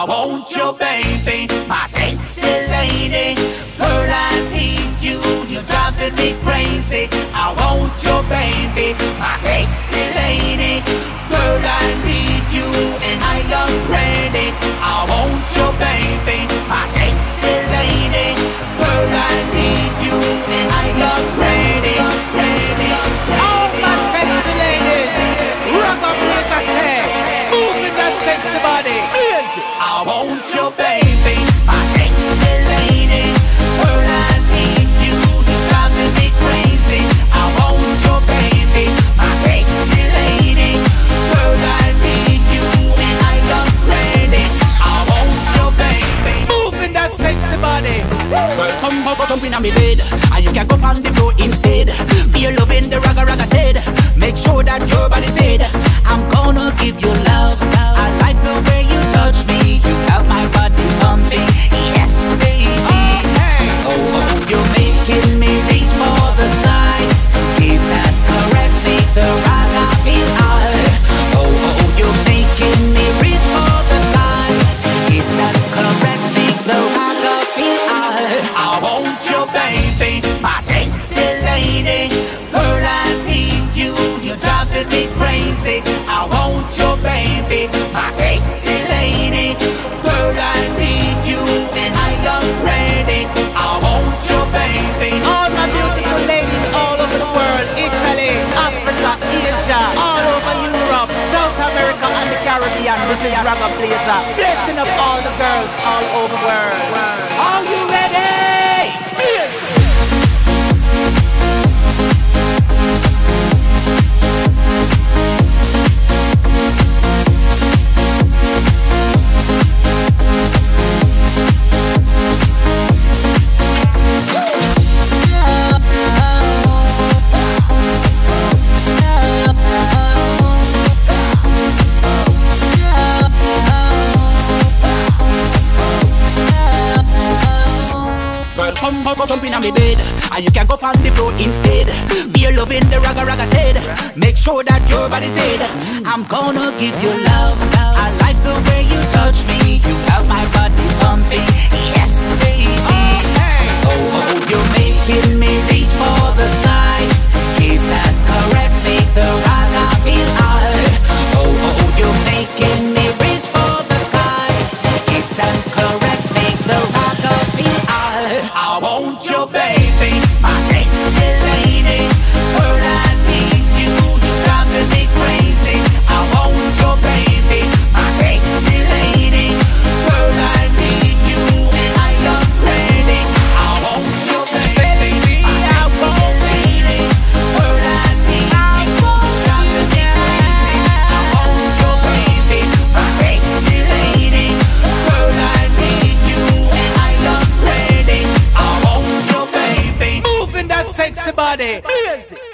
I want your baby, my sexy lady. Girl, I need you, you're driving me crazy. I want your baby, my sexy lady. Girl, I need you and I am ready. I want your baby, my sexy lady. Girl, I need you and I am ready, ready, ready. All my sexy ladies, rock up, as I say, move with that sexy body. I want your baby, my sexy lady. Girl, I need you, you're driving me crazy. I want your baby, my sexy lady. Girl, I need you and I am ready. I want your baby. Moving that sexy body. Girl, come over, jump in on me bed, and you can go on the floor instead. Be loving the ragga ragga said. Make sure that your body's dead. I'm gonna give you love. I like the way you touch me. You have my body pumping. Yes, baby. Oh, oh, you're making me reach for the sky. Kiss and caress me, the ragga feel high. Oh, oh, you're making me reach for the sky. Kiss and caress me, the ragga feel high. I want your baby, my sexy lady. Girl, I need you, you're driving me crazy. I want your baby, my sexy lady. Girl, I need you and I am ready. I want your baby. All my beautiful ladies all over the world, Italy, Africa, Asia, all over Europe, South America and the Caribbean. This is Ragga Blazer, blessing up all the girls all over the world. Are you ready? Come over, jump in on me bed, and you can go on the floor instead. Be loving the ragga ragga said. Make sure that your body's dead. I'm gonna give you love. I like the way you touch me. You have my body pumping. Yes, baby. Oh, oh, you're making me reach for the sky. Kiss and caress me, the ragga feel high. Oh, oh, you're making me reach for the sky. Kiss and caress me, the ragga feel high. I want your baby, my sexy lady. Girl, I need you, you're driving me crazy. I want your baby, my sexy lady. Girl, I need you and I am ready. I want your baby, my sexy lady. Girl, I need you, you're driving me crazy. I want your baby, my sexy lady. Girl, I need you and I am ready. I want your baby. Moving that sexy body. Music.